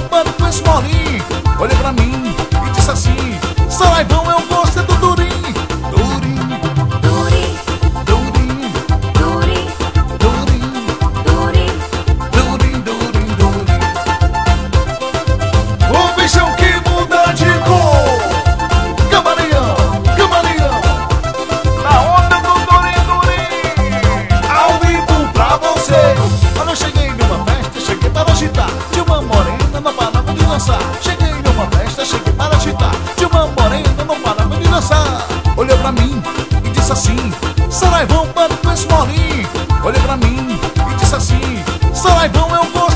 bando com esse molinho. Olhou pra mim e disse assim: Saraivão, eu gosto do durim. Durim, Durim, durim, durim, durim, durim. durim, durim, durim. O bichão que muda de cor. Camaleão, camaleão. Na onda do durim, durim. Ao vivo pra você. Quando eu cheguei numa festa, cheguei para agitar. De uma morena não parava de dançar. Cheguei numa festa, cheguei para agitar. De uma morena não parava de dançar. Olhou pra mim e disse assim: Saraivão, bando com esse molinho. Olhou pra mim e disse assim: Saraivão, eu gosto